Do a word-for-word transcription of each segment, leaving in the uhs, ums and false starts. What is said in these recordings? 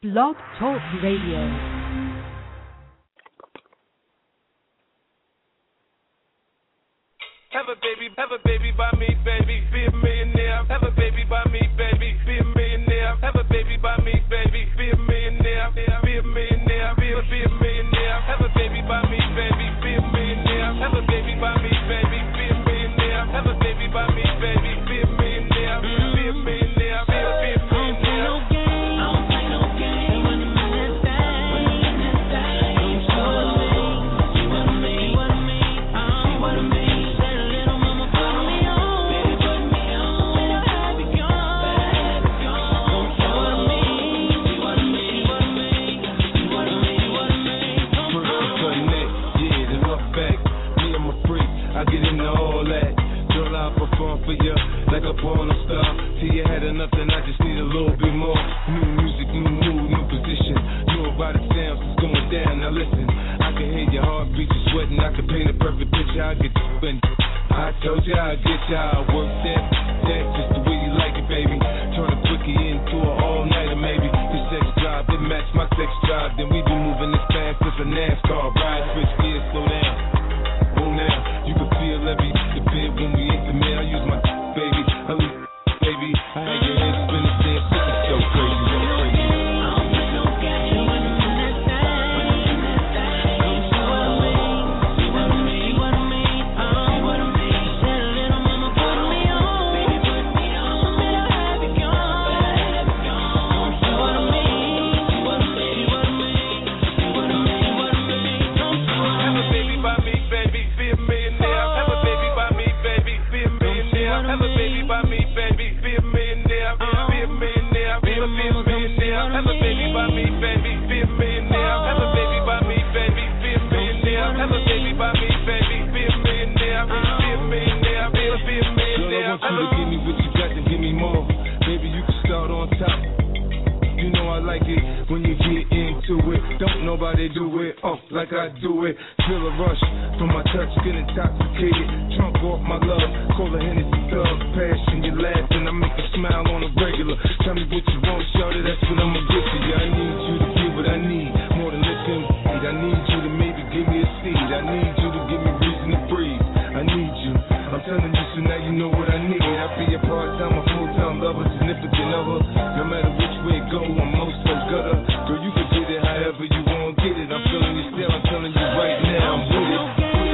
Blog Talk Radio. Have a baby, have a baby by me, baby, be a millionaire. Have a baby by me, baby, be a millionaire. Have a baby by me, baby, be a millionaire. Be a millionaire, be a, be a millionaire. Have a baby by me, baby, be a millionaire. Have a baby by me, baby, be a millionaire. Have a baby by me, baby, be a millionaire. Be a millionaire, be a, be a millionaire. For you, like a porn star. Till you had enough, then I just need a little bit more. New music, new mood, new position. New about it sounds, it's going down. Now listen, I can hear your heartbeat, you sweating. I can paint a perfect picture. I get you in. I told you I'd get you. I work that, that just the way you like it, baby. Turn a quickie into an all-nighter, maybe. The sex drive, it match my sex drive. Then we be moving as fast as a NASCAR ride. Switch gears, slow down. Oh, now you can feel every bit when we intimate. I use my baby, I leave, baby. I had your head spinning, saying something so crazy, so crazy. Nobody do it, oh, like I do it. Feel a rush from my touch, get intoxicated. Drunk off my love, call a Hennessy thug. Passion, you laughing, I make you smile on a regular. Tell me what you want, shorty, that's what I'ma give to you. I need you to give what I need, more than listen. I need you to maybe give me a seed. I need you to give me reason to breathe. I need you, I'm telling you, so now you know what I need. I be a part-time, a full-time lover, significant other. No matter which way it go, I'm most folks gutter. Girl, you can get it however you want, get it. I'm feeling you still, I'm telling you right now, I'm with it.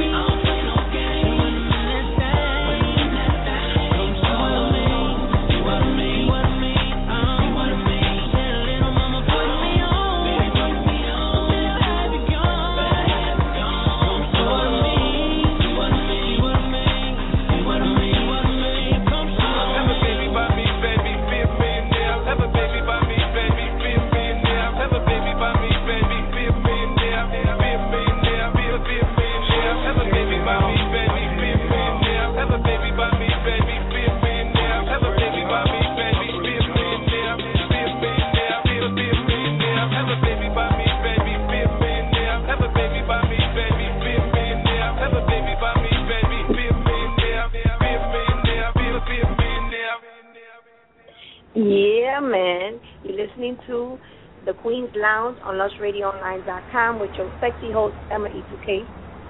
Yeah, man. You're listening to the Queen's Lounge on lush radio online dot com with your sexy host, Emma E two K.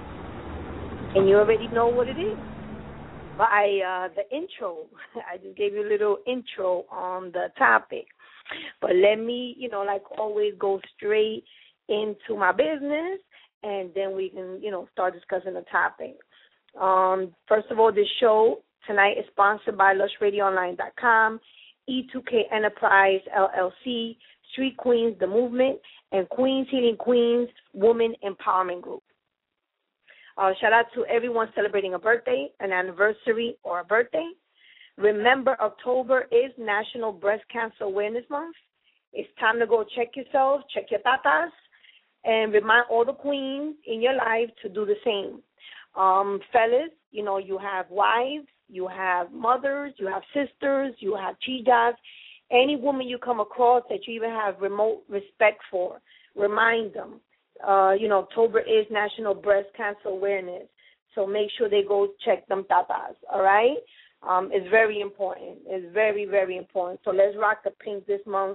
And you already know what it is. By uh, the intro, I just gave you a little intro on the topic. But let me, you know, like always, go straight into my business, and then we can, you know, start discussing the topic. Um, first of all, this show tonight is sponsored by lush radio online dot com, E two K Enterprise, L L C, Street Queens, The Movement, and Queens Healing Queens Woman Empowerment Group. Uh, shout out to everyone celebrating a birthday, an anniversary, or a birthday. Remember, October is National Breast Cancer Awareness Month. It's time to go check yourself, check your tatas, and remind all the queens in your life to do the same. Um, fellas, you know, you have wives, you have mothers, you have sisters, you have chijas. Any woman you come across that you even have remote respect for, remind them. Uh, you know, October is National Breast Cancer Awareness, so make sure they go check them tatas, all right? Um, it's very important. It's very, very important. So let's rock the pink this month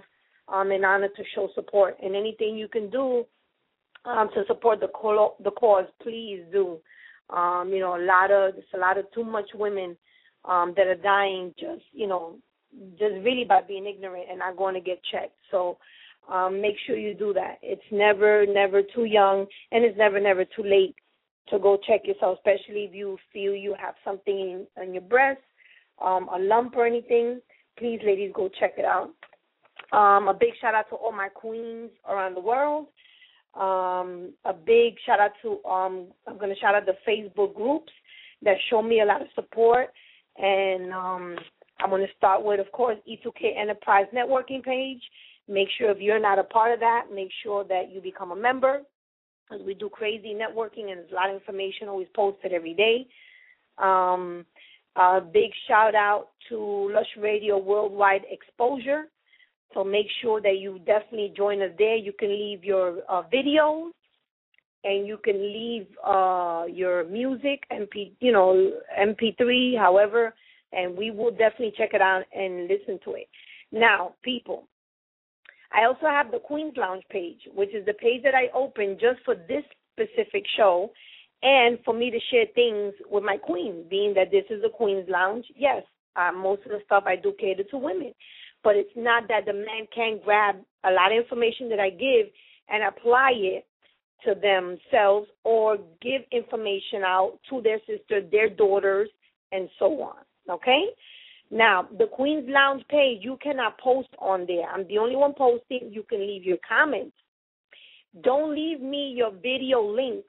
um, an honor to show support. And anything you can do um, to support the co- the cause, please do. Um, you know, a lot of there's a lot of too much women um, that are dying just you know just really by being ignorant and not going to get checked. So um, make sure you do that. It's never never too young, and it's never never too late to go check yourself, especially if you feel you have something in, in your breast, um, a lump or anything. Please, ladies, go check it out. Um, a big shout out to all my queens around the world. Um, a big shout out to, um, I'm going to shout out the Facebook groups that show me a lot of support. And um, I'm going to start with, of course, E two K Enterprise Networking page. Make sure if you're not a part of that, make sure that you become a member, because we do crazy networking and there's a lot of information always posted every day. Um, a big shout out to Lush Radio Worldwide Exposure. So make sure that you definitely join us there. You can leave your uh, videos, and you can leave uh, your music, M P, you know, M P three, however, and we will definitely check it out and listen to it. Now, people, I also have the Queen's Lounge page, which is the page that I opened just for this specific show and for me to share things with my queen, being that this is a Queen's Lounge. Yes, uh, most of the stuff I do cater to women, but it's not that the man can't grab a lot of information that I give and apply it to themselves or give information out to their sister, their daughters, and so on, okay? Now, the Queen's Lounge page, you cannot post on there. I'm the only one posting. You can leave your comments. Don't leave me your video link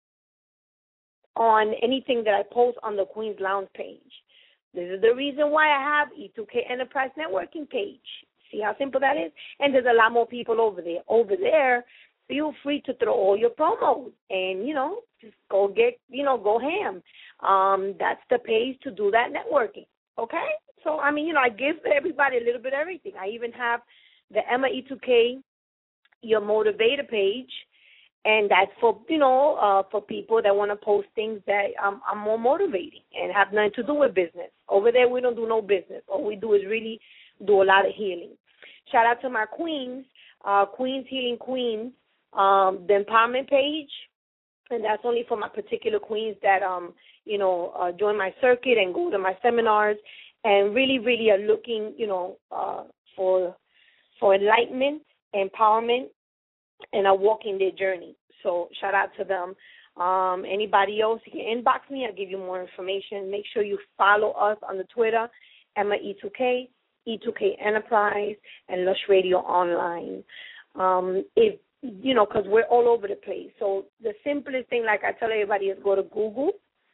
on anything that I post on the Queen's Lounge page. This is the reason why I have E two K Enterprise Networking page. See how simple that is? And there's a lot more people over there. Over there, feel free to throw all your promos and, you know, just go get, you know, go ham. Um, that's the page to do that networking, okay? So, I mean, you know, I give everybody a little bit of everything. I even have the Emma E two K, your motivator page, and that's for, you know, uh, for people that want to post things that um, are more motivating and have nothing to do with business. Over there, we don't do no business. All we do is really do a lot of healing. Shout out to my queens, uh, Queens Healing Queens, um, the empowerment page, and that's only for my particular queens that, um, you know, uh, join my circuit and go to my seminars and really, really are looking, you know, uh, for for enlightenment, empowerment, and are walking their journey. So shout out to them. Um, anybody else, you can inbox me. I'll give you more information. Make sure you follow us on the Twitter, Emma E two K, E two K Enterprise, and Lush Radio Online. Um, if you know, because we're all over the place. So the simplest thing, like I tell everybody, is go to Google,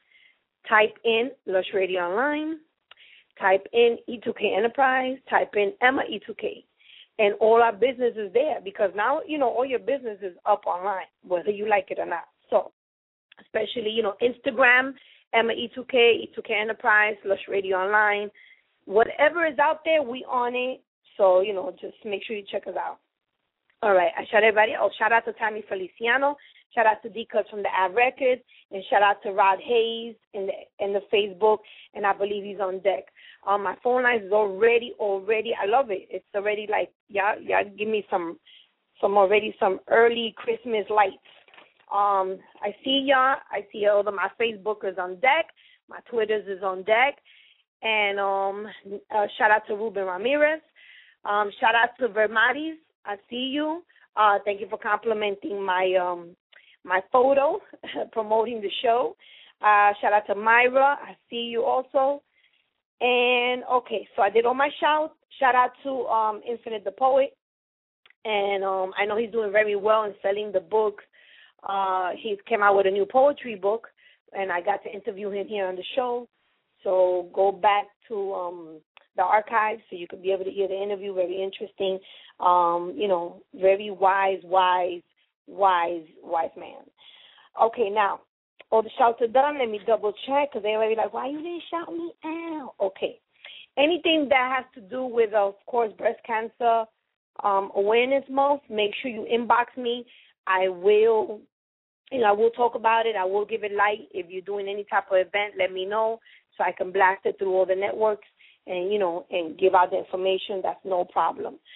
type in Lush Radio Online, type in E two K Enterprise, type in Emma E two K. And all our business is there because now, you know, all your business is up online, whether you like it or not. So especially, you know, Instagram, Emma E two K, E two K Enterprise, Lush Radio Online. Whatever is out there, we on it. So, you know, just make sure you check us out. All right. I shout everybody. Oh, shout out to Tammy Feliciano. Shout out to D-Cuts from the Av Records. And shout out to Rod Hayes in the in the Facebook. And I believe he's on deck. Um, my phone line is already, already, I love it. It's already like, y'all, y'all give me some, some already some early Christmas lights. Um, I see y'all. I see all of my Facebookers on deck. My Twitters is on deck. And um, uh, shout out to Ruben Ramirez. Um, shout out to Vermatis. I see you. Uh, thank you for complimenting my um, my photo, promoting the show. Uh, shout out to Myra. I see you also. And, okay, so I did all my shouts. Shout out to um, Infinite the Poet. And um, I know he's doing very well in selling the book. Uh, he came out with a new poetry book, and I got to interview him here on the show. So go back to um, the archives so you could be able to hear the interview. Very interesting. Um, you know, very wise, wise, wise, wise man. Okay, now. All the shouts are done. Let me double check because they're already like, why you didn't shout me out? Okay. Anything that has to do with, of course, breast cancer um, awareness month, make sure you inbox me. I will, you know, I will talk about it. I will give it light. If you're doing any type of event, let me know so I can blast it through all the networks and, you know, and give out the information. That's no problem.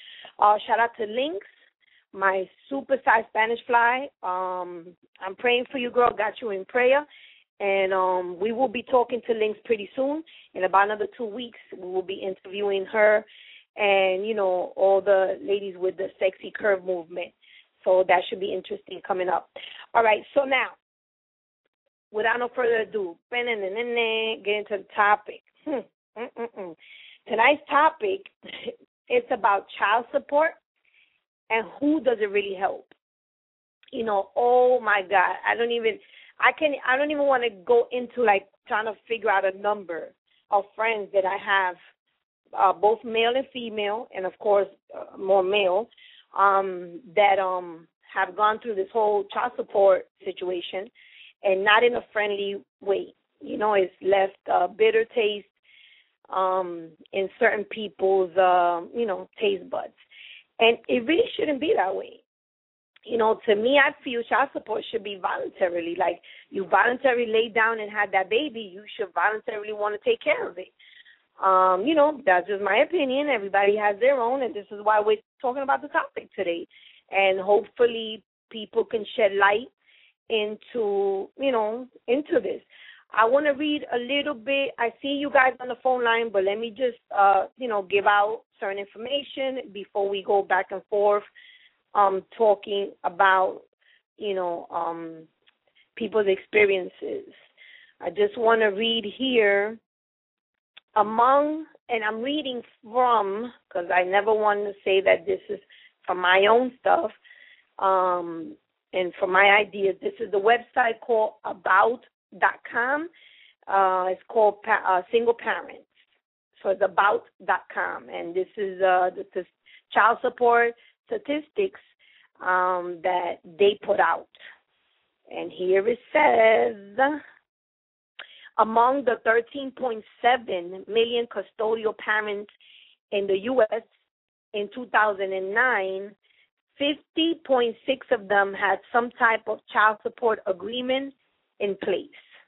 Uh, shout out to Lynx, my super-sized Spanish fly. Um, I'm praying for you, girl. Got you in prayer. And um, we will be talking to Lynx pretty soon. In about another two weeks, we will be interviewing her and, you know, all the ladies with the sexy curve movement. So that should be interesting coming up. All right, so now, without no further ado, get into the topic. Hmm. Tonight's topic, it's about child support and who does it really help. You know, oh my God, I don't even, I can, I don't even want to go into like trying to figure out a number of friends that I have, uh, both male and female, and of course uh, more male, um, that um have gone through this whole child support situation, and not in a friendly way. You know, it's left a bitter taste um, in certain people's, uh, you know, taste buds. And it really shouldn't be that way. You know, to me, I feel child support should be voluntarily. Like, you voluntarily lay down and had that baby, you should voluntarily want to take care of it. Um, you know, that's just my opinion. Everybody has their own, and this is why we're talking about the topic today. And hopefully people can shed light into, you know, into this. I want to read a little bit. I see you guys on the phone line, but let me just, uh, you know, give out certain information before we go back and forth um, talking about, you know, um, people's experiences. I just want to read here among, and I'm reading from, because I never want to say that this is from my own stuff um, and from my ideas. This is the website called about dot com. Uh, it's called pa- uh, Single Parents. So it's about dot com. And this is uh, this is child support statistics um, that they put out. And here it says, among the thirteen point seven million custodial parents in the U S in two thousand nine, fifty point six of them had some type of child support agreement in place.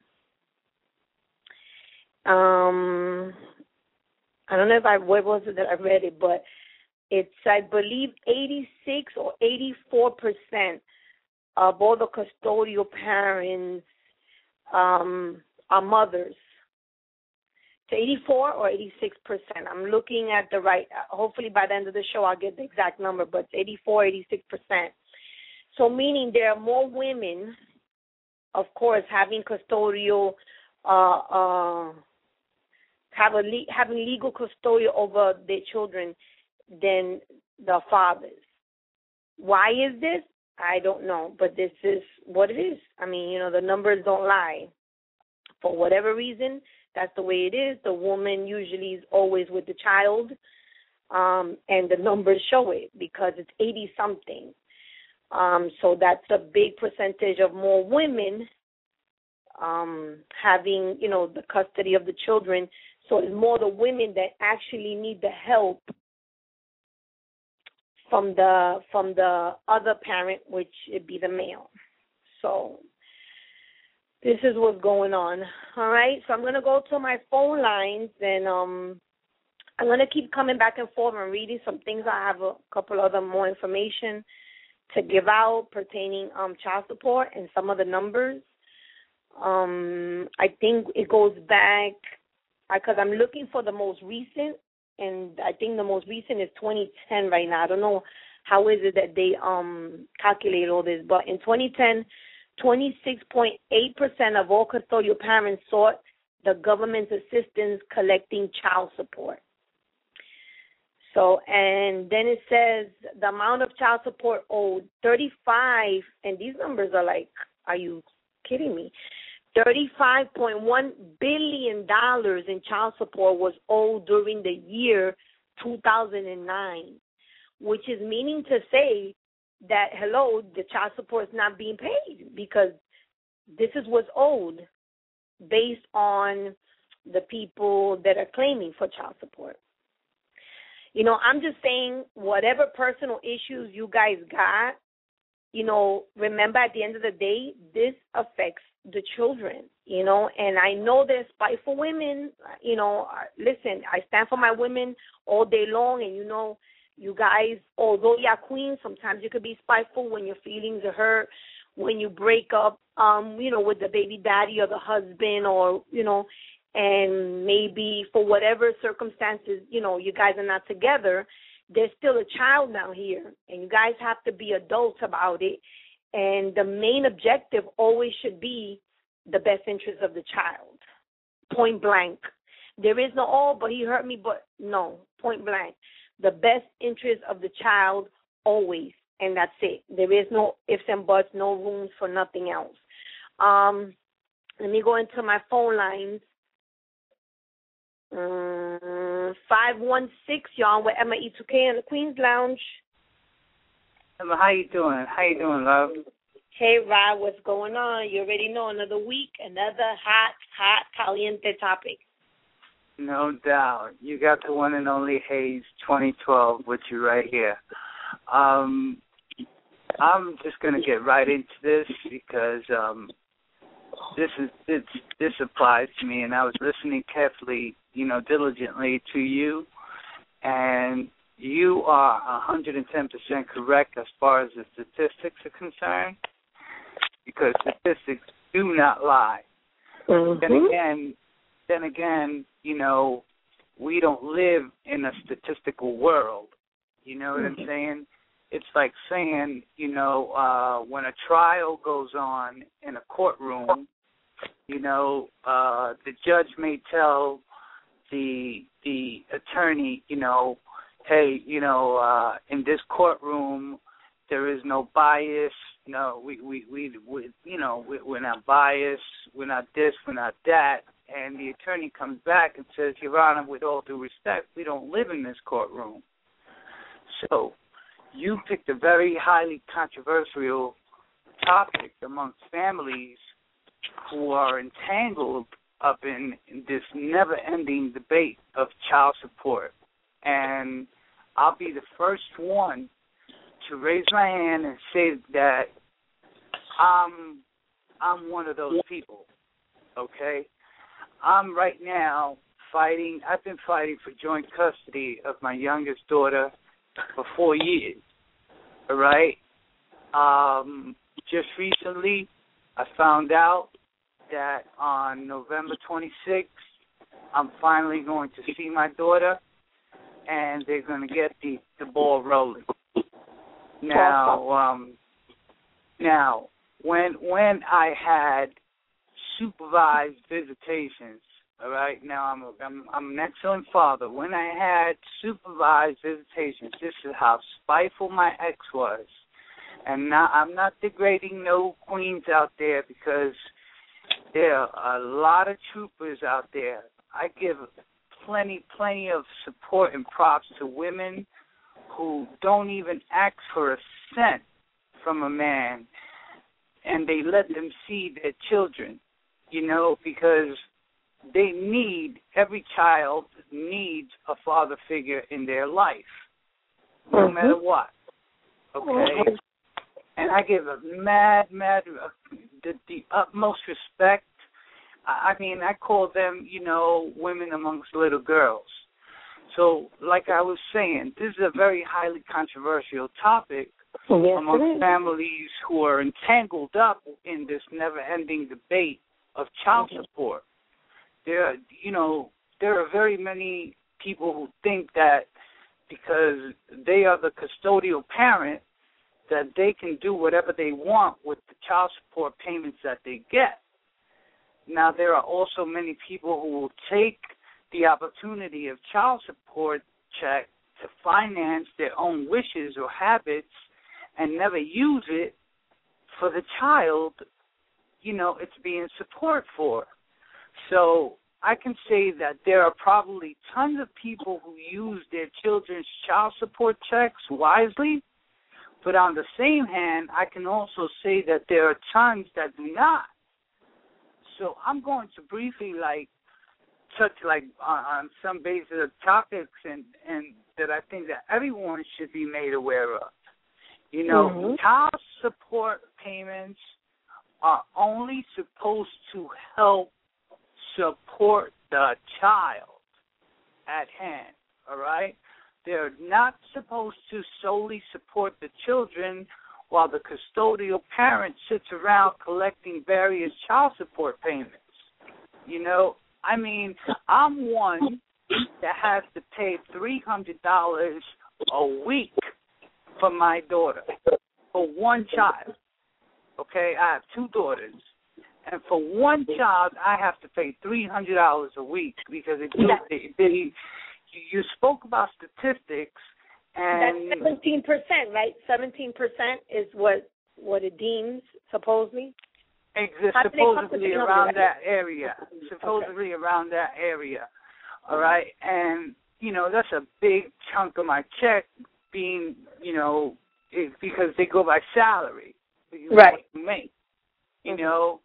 Um, I don't know if I, where was it that I read it, but it's, I believe, eighty-six or eighty-four percent of all the custodial parents um, are mothers. To eighty-four or eighty-six percent. I'm looking at the right, hopefully by the end of the show I'll get the exact number, but it's eighty-four, eighty-six percent. So meaning there are more women, of course, having custodial, uh, uh, have a le- having legal custodial over their children than the fathers. Why is this? I don't know, but this is what it is. I mean, you know, the numbers don't lie. For whatever reason, that's the way it is. The woman usually is always with the child, um, and the numbers show it because it's eighty-something. Um, so that's a big percentage of more women um, having, you know, the custody of the children. So it's more the women that actually need the help from the from the other parent, which would be the male. So this is what's going on. All right, so I'm going to go to my phone lines, and um, I'm going to keep coming back and forth and reading some things. I have a couple other more information to give out pertaining um child support and some of the numbers. Um, I think it goes back, because I'm looking for the most recent, and I think the most recent is twenty ten right now. I don't know how is it that they um calculate all this, but in twenty ten, twenty-six point eight percent of all custodial parents sought the government's assistance collecting child support. So, and then it says the amount of child support owed, thirty-five, and these numbers are like, are you kidding me? thirty-five point one billion dollars in child support was owed during the year two thousand nine, which is meaning to say that, hello, the child support is not being paid because this is what's owed based on the people that are claiming for child support. You know, I'm just saying whatever personal issues you guys got, you know, remember at the end of the day, this affects the children, you know, and I know there's spiteful women, you know, listen, I stand for my women all day long, and, you know, You guys, although you're queens, sometimes you could be spiteful when your feelings are hurt, when you break up, um, you know, with the baby daddy or the husband, or, you know, and maybe for whatever circumstances, you know, you guys are not together, there's still a child down here, and you guys have to be adults about it. And the main objective always should be the best interest of the child, point blank. There is no, oh, but he hurt me, but no, point blank. The best interest of the child always, and that's it. There is no ifs and buts, no rooms for nothing else. Um, let me go into my phone lines. Um, five one six, y'all, with Emma E two K in the Queen's Lounge. Emma, how you doing? How you doing, love? Hey, Rod, what's going on? You already know, another week, another hot, hot, caliente topic. No doubt. You got the one and only Hayes twenty twelve with you right here. Um, I'm just going to get right into this because um, this is this, this applies to me, and I was listening carefully, you know, diligently to you, and you are one hundred ten percent correct as far as the statistics are concerned, because statistics do not lie. Mm-hmm. Then again, then again, you know, we don't live in a statistical world. You know what mm-hmm. I'm saying? It's like saying, you know, uh, when a trial goes on in a courtroom, you know, uh, the judge may tell the the attorney, you know, hey, you know, uh, in this courtroom, there is no bias. No, we, we, we, we you know, we, we're not biased. We're not this. We're not that. And the attorney comes back and says, Your Honor, with all due respect, we don't live in this courtroom. So you picked a very highly controversial topic amongst families who are entangled up in, in this never-ending debate of child support. And I'll be the first one to raise my hand and say that I'm I'm one of those people, okay? I'm right now fighting, I've been fighting for joint custody of my youngest daughter for four years, all right? Um, just recently, I found out that on November twenty-sixth, I'm finally going to see my daughter, and they're going to get the, the ball rolling. Now, um, now, when when I had supervised visitations, all right. Now I'm a, I'm I'm an excellent father. When I had supervised visitations, this is how spiteful my ex was, and now I'm not degrading no queens out there because there are a lot of troopers out there. I give plenty, plenty of support and props to women who don't even ask for a cent from a man, and they let them see their children, you know, because they need, every child needs a father figure in their life, no mm-hmm. matter what, okay? And I give a mad, mad, uh, the, the utmost respect. I mean, I call them, you know, women amongst little girls. So, like I was saying, this is a very highly controversial topic yes, among families who are entangled up in this never-ending debate of child mm-hmm. support. There, are, you know, there are very many people who think that because they are the custodial parent, that they can do whatever they want with the child support payments that they get. Now, there are also many people who will take the opportunity of child support check to finance their own wishes or habits and never use it for the child, you know, it's being support for. So I can say that there are probably tons of people who use their children's child support checks wisely, but on the same hand, I can also say that there are tons that do not. So I'm going to briefly, like, touch like on, on some basic topics and, and that I think that everyone should be made aware of. You know, mm-hmm. child support payments are only supposed to help support the child at hand, all right? they're not supposed to solely support the children while the custodial parent sits around collecting various child support payments. You know, I mean, I'm one that has to pay three hundred dollars a week for my daughter, for one child. Okay, I have two daughters. And for one child, I have to pay three hundred dollars a week because it, they, they, you spoke about statistics. And that's seventeen percent, right? seventeen percent is what what it deems, supposedly? Exist, supposedly around that area. Supposedly okay. around that area. All right? And, you know, that's a big chunk of my check being, you know, it, because they go by salary. Right. What you make, you know.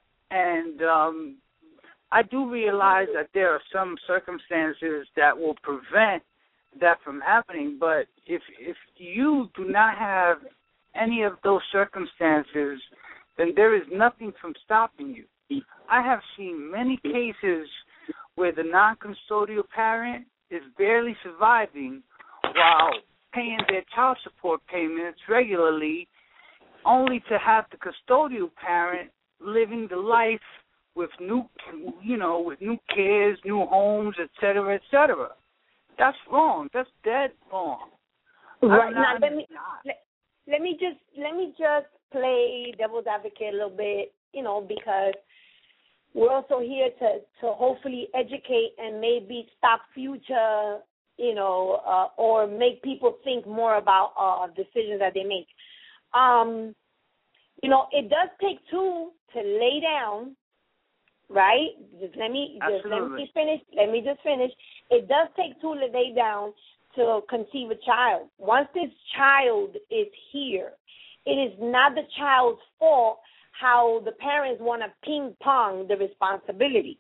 And um, I do realize that there are some circumstances that will prevent that from happening, but if if you do not have any of those circumstances, then there is nothing from stopping you. I have seen many cases where the non-custodial parent is barely surviving while paying their child support payments regularly, only to have the custodial parent living the life with new, you know, with new kids, new homes, et cetera, et cetera. That's wrong. That's dead wrong. Right now, let me let, let me just let me just play devil's advocate a little bit, you know, because we're also here to to hopefully educate and maybe stop future, you know, uh, or make people think more about uh, decisions that they make. Um, you know, it does take two to lay down. Right? Just let me just let me finish. Let me just finish. It does take two to lay down to conceive a child. Once this child is here, it is not the child's fault how the parents want to ping pong the responsibility.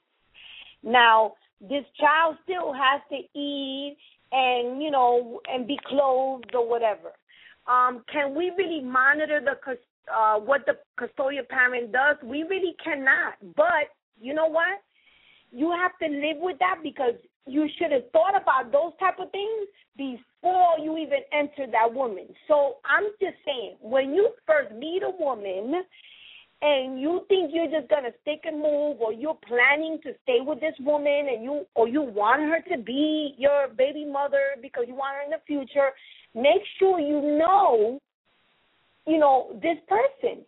Now, this child still has to eat and, you know, and be clothed or whatever. Um, can we really monitor the uh, what the custodial parent does? We really cannot. But you know what? You have to live with that because you should have thought about those type of things before you even enter that woman. So I'm just saying, when you first meet a woman and you think you're just going to stick and move, or you're planning to stay with this woman, and you or you want her to be your baby mother because you want her in the future, make sure you know, you know, this person.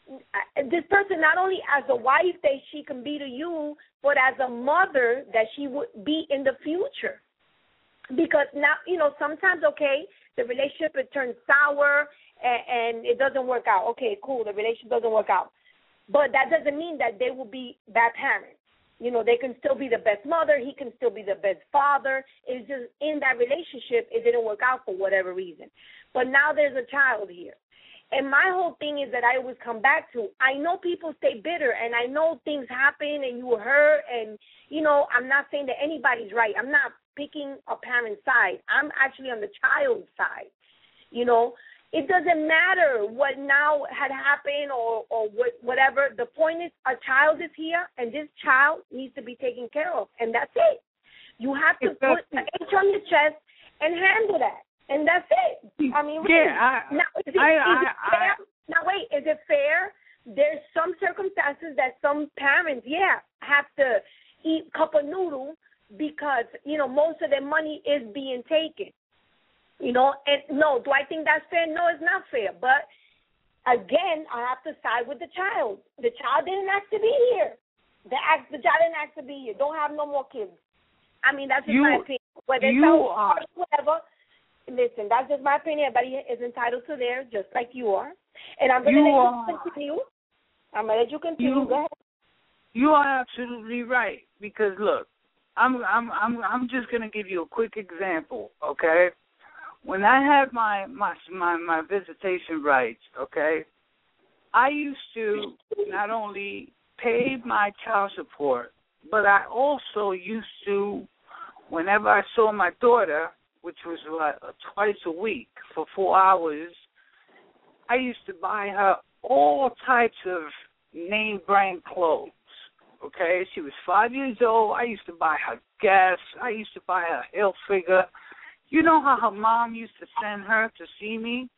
This person not only as a wife that she can be to you, but as a mother that she would be in the future. Because now, you know, sometimes, okay, the relationship, it turns sour and, and it doesn't work out. Okay, cool, the relationship doesn't work out. But that doesn't mean that they will be bad parents. You know, they can still be the best mother. He can still be the best father. It's just in that relationship, it didn't work out for whatever reason. But now there's a child here. And my whole thing is that I always come back to, I know people stay bitter, and I know things happen and you were hurt, and, you know, I'm not saying that anybody's right. I'm not picking a parent's side. I'm actually on the child's side. You know, it doesn't matter what now had happened or, or what, whatever. The point is a child is here, and this child needs to be taken care of, and that's it. You have to put an H on your chest and handle that. And that's it. I mean, really. Yeah, I, now, is it, I, is I, it fair? I, now, wait, is it fair? There's some circumstances that some parents, yeah, have to eat cup of noodle because, you know, most of their money is being taken. You know, and no, do I think that's fair? No, it's not fair. But, again, I have to side with the child. The child didn't ask to be here. The, act, the child didn't ask to be here. Don't have no more kids. I mean, that's just you, my opinion. Whether it's you are, whatever. Listen, that's just my opinion. Everybody is entitled to theirs, just like you are. And I'm going to let are, you continue. I'm going to let you continue. You, Go ahead. You are absolutely right. Because, look, I'm I'm I'm I'm just going to give you a quick example, okay? When I had my, my, my, my visitation rights, okay, I used to not only pay my child support, but I also used to, whenever I saw my daughter, which was like twice a week for four hours, I used to buy her all types of name brand clothes, okay? She was five years old. I used to buy her Guess. I used to buy her Hilfiger. You know how her mom used to send her to see me?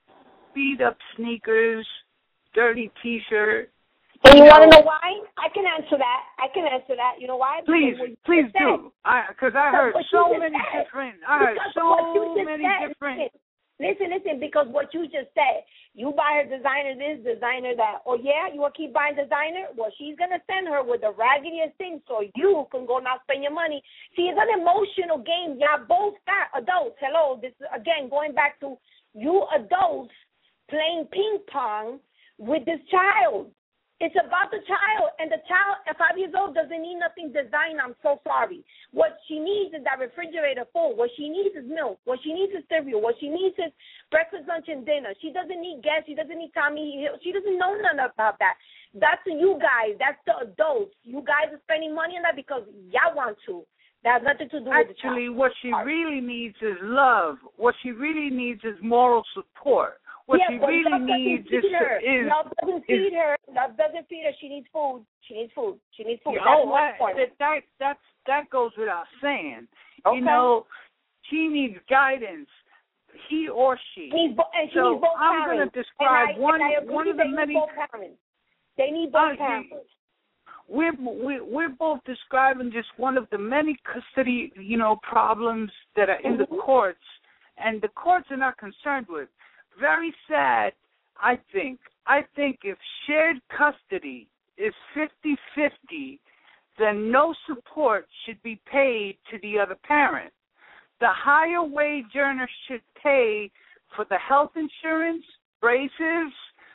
Beat up sneakers, dirty T-shirt. And you, you want to know why? I can answer that. I can answer that. You know why? Please, please do. Because I, I heard so many said. different. I heard so many said. different. Listen, listen. Because what you just said, you buy her designer this, designer that. Oh yeah, you want to keep buying designer? Well, she's gonna send her with the raggediest thing, so you can go now spend your money. See, it's an emotional game. Y'all both got adults. Hello, this again going back to you adults playing ping pong with this child. It's about the child, and the child at five years old doesn't need nothing designed. I'm so sorry. What she needs is that refrigerator full. What she needs is milk. What she needs is cereal. What she needs is breakfast, lunch, and dinner. She doesn't need gas. She doesn't need Tommy Hill. She doesn't know none about that. That's you guys. That's the adults. You guys are spending money on that because y'all want to. That has nothing to do with Actually, what she really needs is love. What she really needs is moral support. What yeah, she really needs is, is love doesn't feed is, her. Love doesn't feed her. She needs food. She needs food. She needs food. Yeah, oh, that, that that that's that goes without saying. Okay. You know, she needs guidance. He or she. Needs bo- and she so needs both I'm going to describe I, one one of the they many. Need both parents. They need both uh, parents. We're we, we're both describing just one of the many custody, you know, problems that are in mm-hmm. the courts, and the courts are not concerned with. Very sad, I think. I think if shared custody is fifty-fifty, then no support should be paid to the other parent. The higher wage earner should pay for the health insurance, braces,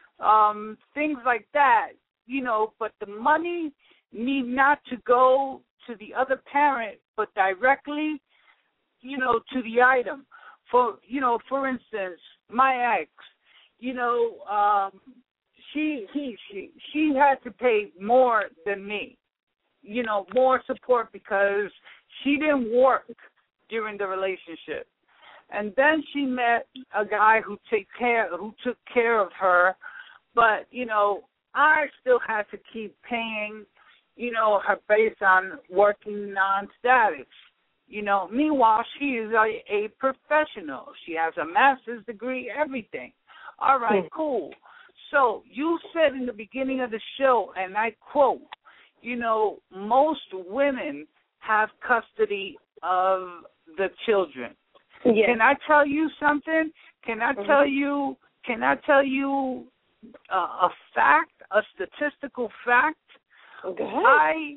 um, things like that, you know, but the money need not to go to the other parent, but directly, you know, to the item. For, you know, for instance, my ex, you know, um, she he she she had to pay more than me, you know, more support because she didn't work during the relationship, and then she met a guy who take care who took care of her, but you know, I still had to keep paying, you know, her based on working non-status. You know, meanwhile, she is a, a professional. She has a master's degree, everything. All right, cool. So you said in the beginning of the show, and I quote, you know, most women have custody of the children. Yes. Can I tell you something? Can I tell you, can I tell you uh, a fact, a statistical fact? Okay. I,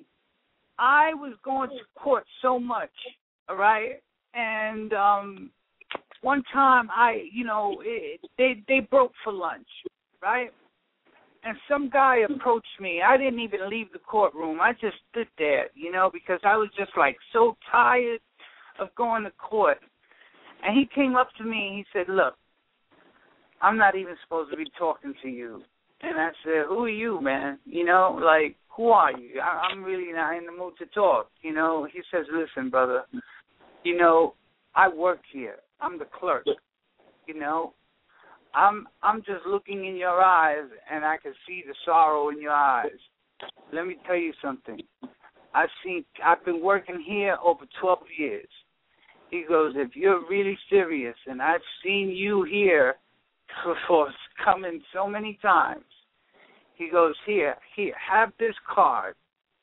I was going to court so much. All right, and um, one time I, you know, it, they they broke for lunch, right? And some guy approached me. I didn't even leave the courtroom. I just stood there, you know, because I was just like so tired of going to court. And he came up to me and he said, "Look, I'm not even supposed to be talking to you." And I said, "Who are you, man? You know, like, who are you? I, I'm really not in the mood to talk." You know, he says, "Listen, brother, you know, I work here. I'm the clerk. You know, I'm I'm just looking in your eyes, and I can see the sorrow in your eyes. Let me tell you something. I've seen. I've been working here over twelve years." He goes, "If you're really serious, and I've seen you here for coming so many times," he goes, here, here, have this card.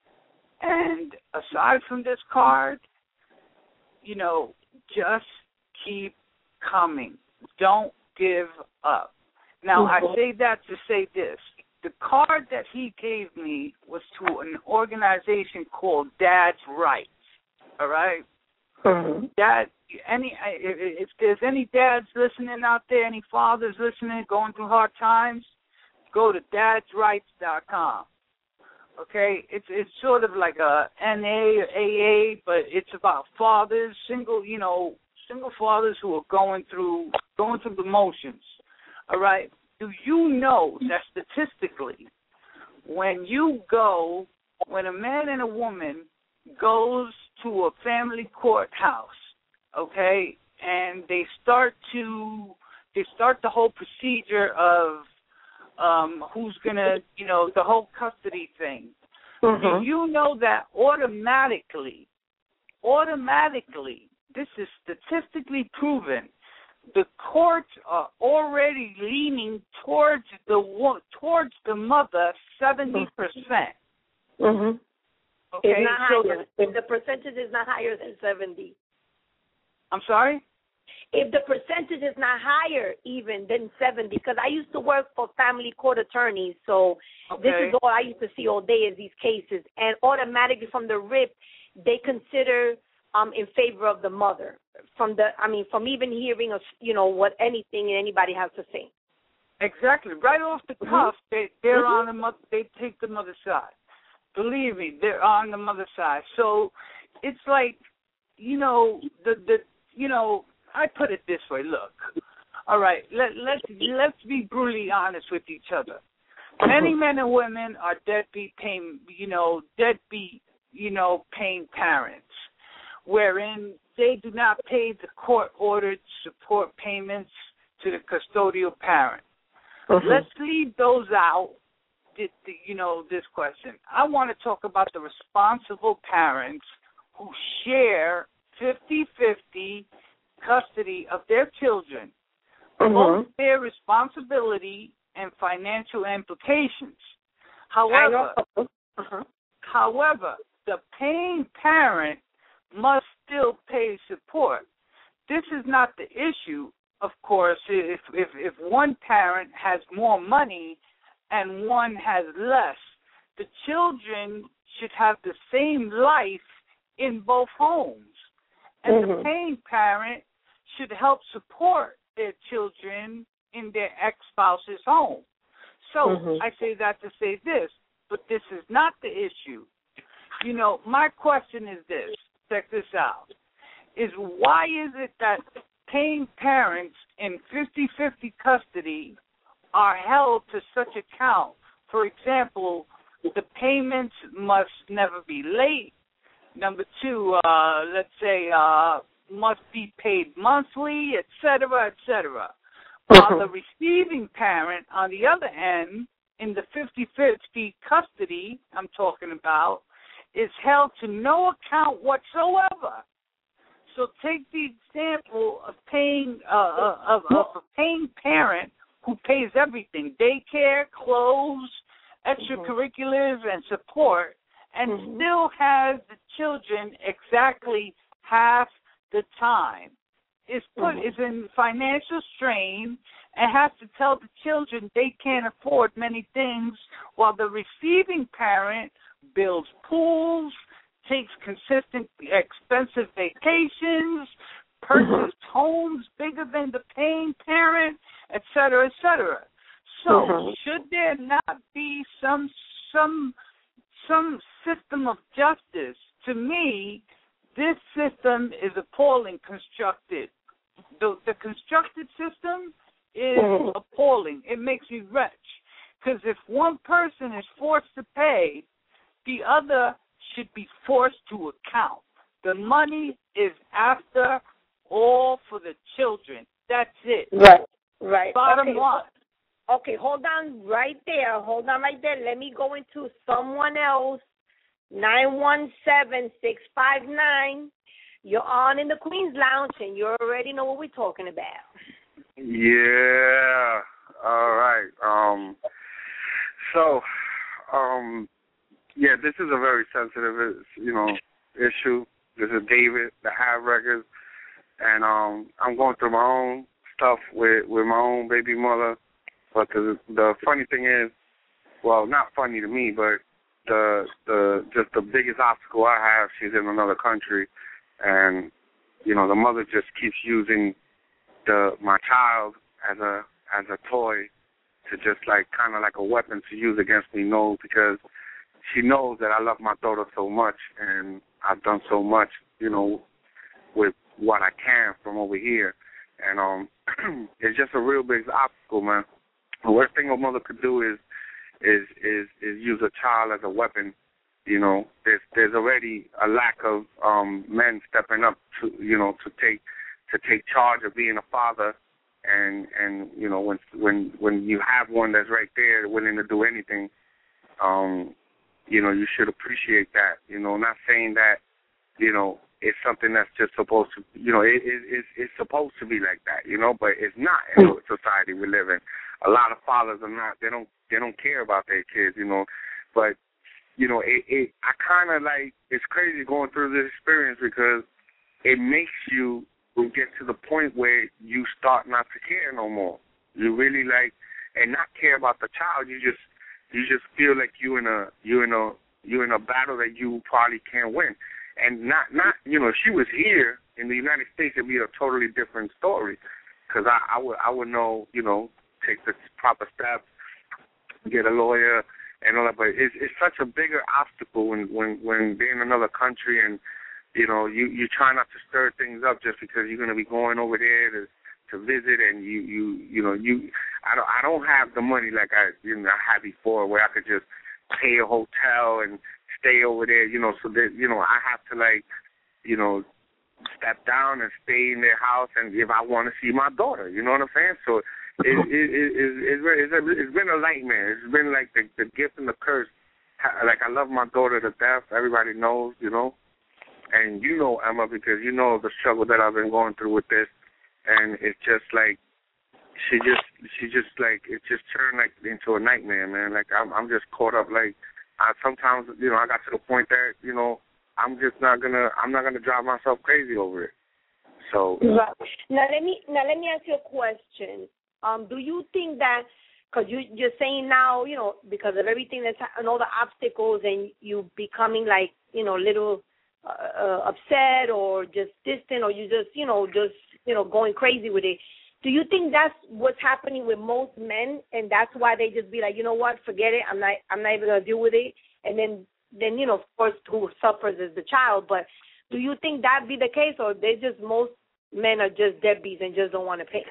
And aside from this card, you know, just keep coming. Don't give up. Now, I say that to say this. The card that he gave me was to an organization called Dad's Rights, all right? Mm-hmm. Dad, any, if there's any dads listening out there, any fathers listening going through hard times, go to dads rights dot com. Okay, it's it's sort of like a N A or A A, but it's about fathers, single, you know, single fathers who are going through going through the motions. All right. Do you know that statistically, when you go, when a man and a woman goes to a family courthouse, okay, and they start to they start the whole procedure of um, who's gonna, you know, the whole custody thing. Mm-hmm. Do you know that automatically, automatically, this is statistically scientifically proven. The courts are already leaning towards the towards the mother seventy percent. Mm-hmm. Okay, it's not so higher. If the percentage is not higher than seventy. I'm sorry? If the percentage is not higher even than seventy, because I used to work for family court attorneys, so okay. this is all I used to see all day is these cases, and automatically from the rip, they consider um in favor of the mother. From the, I mean, from even hearing of, you know, what anything anybody has to say. Exactly, right off the cuff, mm-hmm. they they're mm-hmm. on the mother. They take the mother's side. Believe me, they're on the mother's side. So it's like, you know, the the you know, I put it this way. Look, all right, let let's let's be brutally honest with each other. Many men and women are deadbeat paying, you know, deadbeat, you know, paying parents, wherein they do not pay the court-ordered support payments to the custodial parent. Mm-hmm. Let's leave those out, the, the, you know, this question. I want to talk about the responsible parents who share fifty-fifty custody of their children, mm-hmm. both their responsibility and financial implications. However, uh-huh. however, the paying parent must still pay support. This is not the issue, of course, if, if if one parent has more money and one has less. The children should have the same life in both homes. And mm-hmm. the paying parent should help support their children in their ex-spouse's home. So mm-hmm. I say that to say this, but this is not the issue. You know, my question is this. Check this out, is why is it that paying parents in fifty-fifty custody are held to such account? For example, the payments must never be late. Number two, uh, let's say, uh, must be paid monthly, et cetera, et cetera. While the receiving parent, on the other end, in the fifty-fifty custody I'm talking about, is held to no account whatsoever. So take the example of paying uh, of, of a paying parent who pays everything: daycare, clothes, extracurriculars, and support, and mm-hmm. still has the children exactly half the time. Is put mm-hmm. is in financial strain and has to tell the children they can't afford many things, while the receiving parent builds pools, takes consistent expensive vacations, purchases mm-hmm. homes bigger than the paying parent, et cetera, et cetera. So mm-hmm. should there not be some some some system of justice? To me, this system is appalling constructed. The, the constructed system is mm-hmm. appalling. It makes me wretched. Because if one person is forced to pay, the other should be forced to account. The money is after all for the children. That's it. Right, right. Bottom okay. line. Okay, hold on right there. Hold on right there. Let me go into someone else. nine one seven, six five nine. You're on in the Queen's Lounge, and you already know what we're talking about. Yeah. All right. Um. So, um, yeah, this is a very sensitive, you know, issue. This is David, the Hive Records, and um, I'm going through my own stuff with, with my own baby mother. But the the funny thing is, well, not funny to me, but the the just the biggest obstacle I have, she's in another country, and you know the mother just keeps using the my child as a as a toy to just like kind of like a weapon to use against me. No, because she knows that I love my daughter so much, and I've done so much, you know, with what I can from over here, and um, it's just a real big obstacle, man. The worst thing a mother could do is is is is use a child as a weapon. You know, there's there's already a lack of um, men stepping up to you know to take to take charge of being a father, and and you know when when when you have one that's right there willing to do anything, um, you know you should appreciate that. You know, not saying that you know it's something that's just supposed to, you know, it, it, it's, it's supposed to be like that, you know, but it's not in the society we live in. A lot of fathers are not, they don't, they don't care about their kids, you know, but, you know, it, it I kind of like, it's crazy going through this experience because it makes you get to the point where you start not to care no more. You really like, and not care about the child, you just, you just feel like you in a, you in a, you in a battle that you probably can't win. And not, not you know, if she was here in the United States, it'd be a totally different story, because I, I would, I would know, you know, take the proper steps, get a lawyer, and all that. But it's, it's such a bigger obstacle when, when, when they're in another country, and you know, you, you try not to stir things up just because you're going to be going over there to, to visit, and you, you, you know, you, I don't, I don't have the money like I, you know, I had before, where I could just pay a hotel and stay over there, you know, so that, you know, I have to, like, you know, step down and stay in their house, and if I want to see my daughter, you know what I'm saying? So it, it, it, it, it's, it's, it's been a nightmare. It's been like the, the gift and the curse. Like, I love my daughter to death. Everybody knows, you know, and you know, Emma, because you know the struggle that I've been going through with this, and it's just like, she just, she just like, it just turned like into a nightmare, man. Like, I'm, I'm just caught up, like, I sometimes, you know, I got to the point that, you know, I'm just not gonna, I'm not gonna drive myself crazy over it. So right. now let me now let me ask you a question. Um, do you think that, because you you're saying now, you know, because of everything that's and all the obstacles, and you becoming like, you know, little uh, uh, upset or just distant, or you just, you know, just you know going crazy with it. Do you think that's what's happening with most men, and that's why they just be like, you know what, forget it, I'm not, I'm not even gonna deal with it, and then, then you know, of course, who suffers is the child. But do you think that be the case, or they just most men are just deadbeats and just don't want to pay?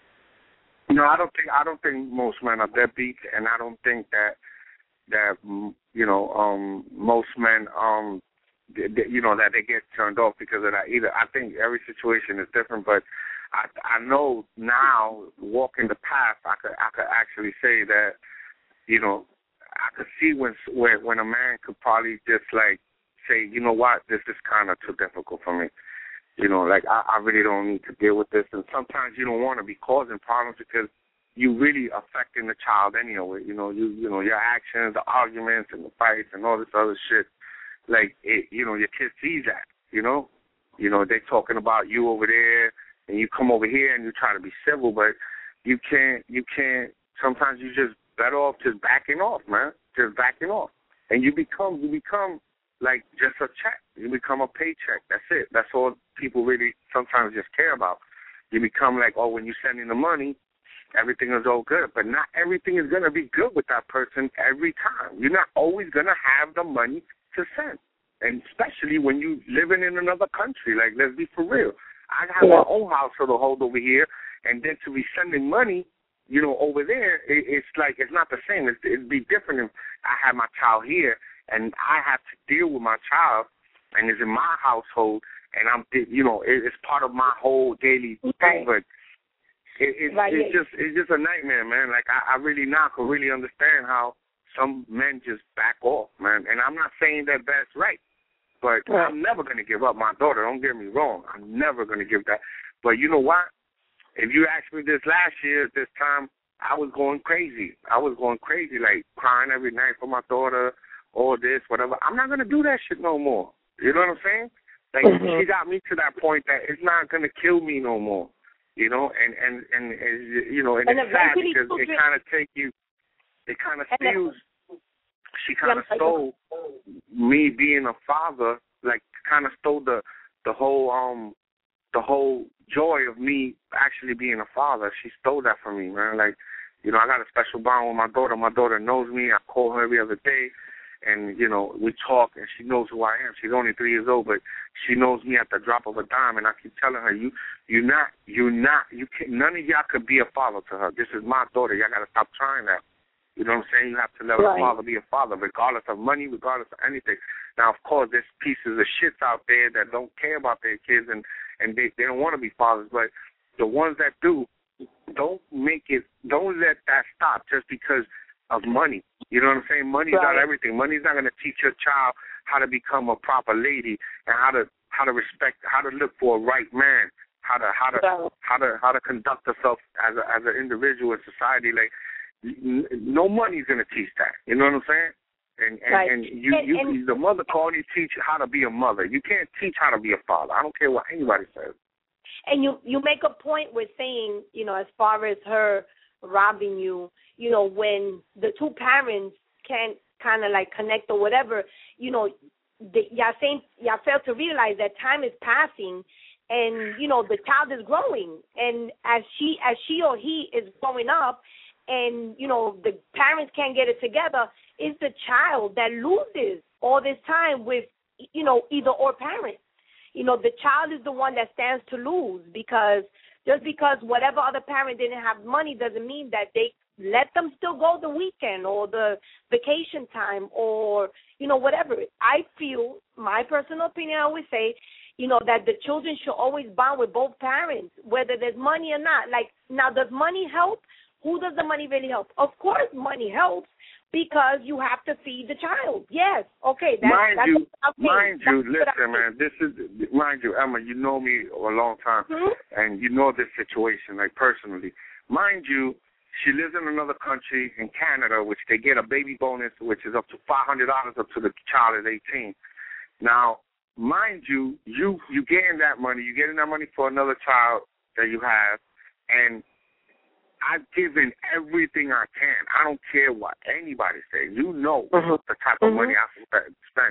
No, I don't think I don't think most men are deadbeats, and I don't think that that you know um, most men um, they, you know that they get turned off because of that either. I think every situation is different, but I, I know now, walking the path, I could I could actually say that, you know, I could see when when, when a man could probably just like say, you know what, this is kind of too difficult for me. You know, like I, I really don't need to deal with this. And sometimes you don't want to be causing problems because you really affecting the child anyway. You know, you you know your actions, the arguments, and the fights, and all this other shit. Like it, you know, your kid sees that. You know, you know they talking about you over there. And you come over here and you try to be civil, but you can't, you can't, sometimes you just better off just backing off, man, just backing off. And you become, you become like just a check. You become a paycheck. That's it. That's all people really sometimes just care about. You become like, oh, when you send in the money, everything is all good. But not everything is going to be good with that person every time. You're not always going to have the money to send. And especially when you living in another country. Like, let's be for real. I have my own household to hold over here, and then to be sending money, you know, over there, it, it's like it's not the same. It's, it'd be different if I had my child here, and I have to deal with my child, and it's in my household, and I'm, you know, it, it's part of my whole daily thing. But it, it, right. it's just, it's just a nightmare, man. Like I, I really not could really understand how some men just back off, man. And I'm not saying that that's right. But right. I'm never going to give up my daughter. Don't get me wrong. I'm never going to give that. But you know what? If you asked me this last year, this time, I was going crazy. I was going crazy, like crying every night for my daughter, all this, whatever. I'm not going to do that shit no more. You know what I'm saying? Like, mm-hmm. She got me to that point that it's not going to kill me no more. You know, and, and, and, and you know, and, and it's sad because it kind of take you, it kind of steals. She kind of stole me being a father, like kind of stole the the whole um the whole joy of me actually being a father. She stole that from me, man. Like, you know, I got a special bond with my daughter. My daughter knows me. I call her every other day, and you know, we talk, and she knows who I am. She's only three years old, but she knows me at the drop of a dime. And I keep telling her, you you're not you're not you can none of y'all could be a father to her. This is my daughter. Y'all got to stop trying that. You know what I'm saying? You have to let right. a father be a father, regardless of money, regardless of anything. Now, of course, there's pieces of shits out there that don't care about their kids, and, and they, they don't want to be fathers. But the ones that do, don't make it, don't let that stop just because of money. You know what I'm saying? Money's right. not everything. Money's not going to teach your child how to become a proper lady and how to how to respect, how to look for a right man, how to how to right. how to how to conduct yourself as a, as an individual in society. Like no money's gonna teach that. You know what I'm saying? And and, right. and you and, you and, the mother can only teach you how to be a mother. You can't teach how to be a father. I don't care what anybody says. And you you make a point with saying, you know, as far as her robbing you, you know, when the two parents can't kind of like connect or whatever, you know, the, y'all saying y'all fail to realize that time is passing, and you know the child is growing, and as she as she or he is growing up, and you know the parents can't get it together, it's the child that loses all this time with, you know, either or parent. You know, the child is the one that stands to lose, because just because whatever other parent didn't have money doesn't mean that they let them still go the weekend or the vacation time or, you know, whatever. I feel, my personal opinion, I always say, you know, that the children should always bond with both parents, whether there's money or not. Like, now, does money help? Who does the money really help? Of course money helps, because you have to feed the child. Yes, okay. That's, mind that's you, okay. mind that's you, listen, man. This is, mind you, Emma. You know me a long time, mm-hmm. and you know this situation, like personally. Mind you, she lives in another country, in Canada, which they get a baby bonus, which is up to five hundred dollars up to the child is eighteen. Now, mind you, you you getting that money, you getting that money for another child that you have, and I've given everything I can. I don't care what anybody says. You know mm-hmm. the type of mm-hmm. money I spend,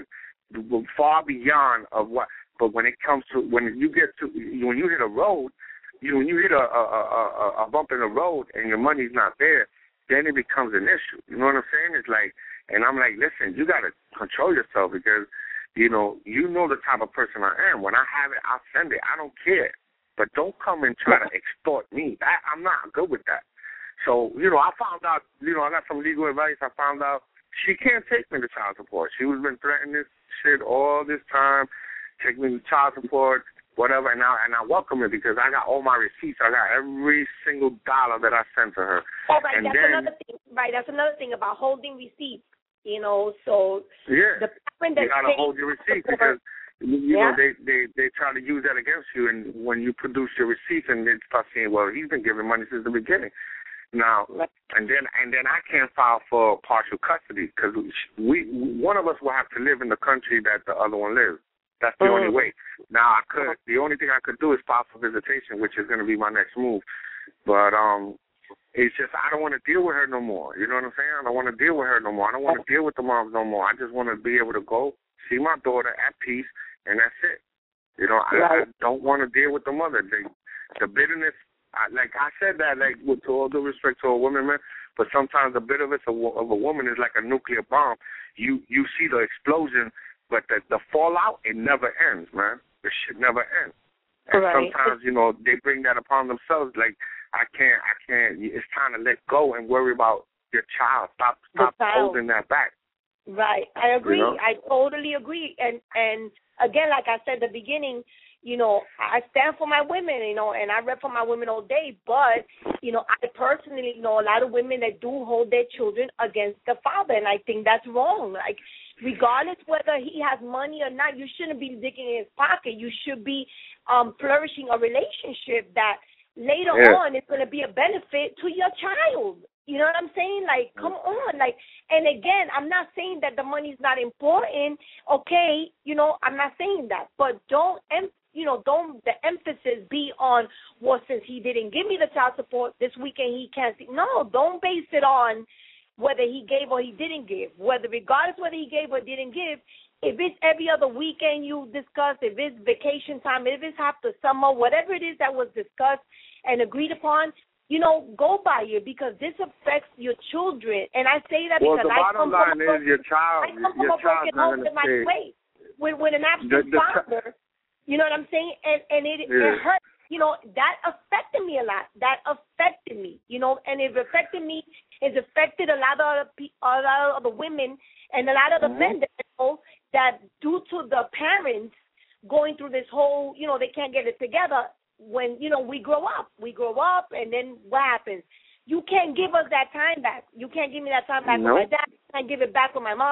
far beyond of what. But when it comes to when you get to when you hit a road, you know, when you hit a, a, a, a bump in the road and your money's not there, then it becomes an issue. You know what I'm saying? It's like, and I'm like, listen, you got to control yourself, because you know you know the type of person I am. When I have it, I'll send it. I don't care. But don't come and try to extort me. I, I'm not good with that. So, you know, I found out, you know, I got some legal advice. I found out she can't take me to child support. She was been threatening this shit all this time, take me to child support, whatever. And I, and I welcome it, because I got all my receipts. I got every single dollar that I sent to her. Oh, right. And that's then, another thing. Right. That's another thing about holding receipts, you know. So, yeah, the parent you got to hold your receipts, because you yeah. know, they, they, they try to use that against you, and when you produce your receipts, and they start saying, well, he's been giving money since the beginning. Now, right. and then and then I can't file for partial custody, because we one of us will have to live in the country that the other one lives. That's the mm. only way. Now, I could the only thing I could do is file for visitation, which is going to be my next move. But um, it's just I don't want to deal with her no more. You know what I'm saying? I don't want to deal with her no more. I don't want to deal with the moms no more. I just want to be able to go see my daughter at peace, and that's it. You know, I, I don't want to deal with the mother. The, the bitterness, I, like I said that, like with all due respect to a woman, man, but sometimes the bitterness of, of a woman is like a nuclear bomb. You you see the explosion, but the, the fallout, it never ends, man. The shit never ends. And right. sometimes, you know, they bring that upon themselves. Like, I can't, I can't, it's time to let go and worry about your child. Stop, stop holding that back. Right. I agree. You know? I totally agree. And and again, like I said at the beginning, you know, I stand for my women, you know, and I rep for my women all day. But, you know, I personally know a lot of women that do hold their children against the father, and I think that's wrong. Like, regardless whether he has money or not, you shouldn't be digging in his pocket. You should be um, flourishing a relationship that later yeah. on is going to be a benefit to your child. You know what I'm saying? Like, come on. Like, and again, I'm not saying that the money's not important. Okay, you know, I'm not saying that. But don't, em- you know, don't the emphasis be on, well, since he didn't give me the child support this weekend, he can't see. No, don't base it on whether he gave or he didn't give. Whether, regardless whether he gave or didn't give, if it's every other weekend you discuss, if it's vacation time, if it's after summer, whatever it is that was discussed and agreed upon, you know, go by it, because this affects your children. And I say that well, because the I come bottom line from a is your child, I come your from a broken home with my way, with, with an absent the, the, father. You know what I'm saying? And and it, yeah. it hurt. You know, that affected me a lot. That affected me. You know, and it affected me. It's affected a lot of other, a lot of the women and a lot of the mm-hmm. men that you know that due to the parents going through this whole, you know, they can't get it together. When, you know, we grow up, we grow up, and then what happens? You can't give us that time back. You can't give me that time back no. with my dad. You can't give it back with my mom.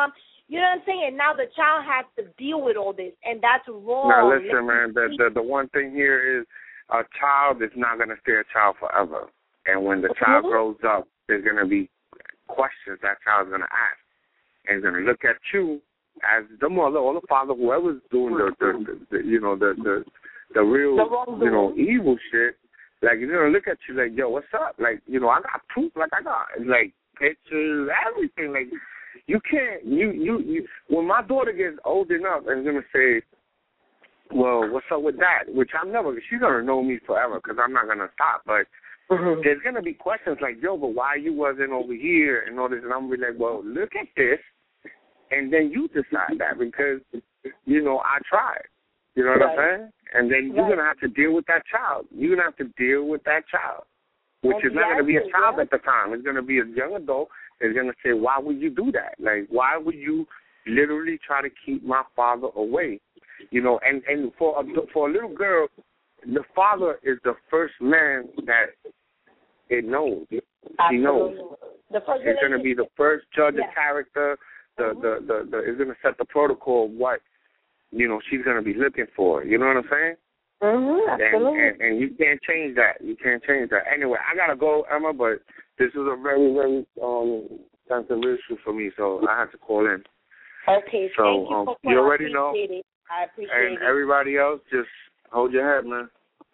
You know what I'm saying? And now the child has to deal with all this, and that's wrong. Now, listen, man, the, the, the one thing here is a child is not going to stay a child forever. And when the child mm-hmm. grows up, there's going to be questions that child's going to ask. And he's going to look at you as the mother or the father, whoever's doing the, the, the, the you know, the, the, the real, the you know, evil shit. Like, he's going to look at you like, yo, what's up? Like, you know, I got proof. Like, I got, like, pictures, everything. Like, you can't, you, you, you, when my daughter gets old enough and is going to say, well, what's up with that? Which I'm never, she's going to know me forever because I'm not going to stop. But mm-hmm. there's going to be questions like, yo, but why you wasn't over here and all this? And I'm going to be like, well, look at this. And then you decide that because, you know, I tried. You know what right. I'm saying? And then you're right. going to have to deal with that child. You're going to have to deal with that child, which and is not going to be a child yeah. at the time. It's going to be a young adult that's going to say, why would you do that? Like, why would you literally try to keep my father away? You know, and, and for, a, for a little girl, the father is the first man that it knows. Absolutely. He knows. The first it's going to be the first judge yeah. of character. The, mm-hmm. the, the, the, it's going to set the protocol of what, you know, she's going to be looking for. You know what I'm saying? Mm-hmm, absolutely. And, and, and you can't change that. You can't change that. Anyway, I got to go, Emma, but this is a very, very um, sensitive issue for me, so I have to call in. Okay, so, thank you um, for you already know. It. I appreciate and it. And everybody else, just hold your head, man.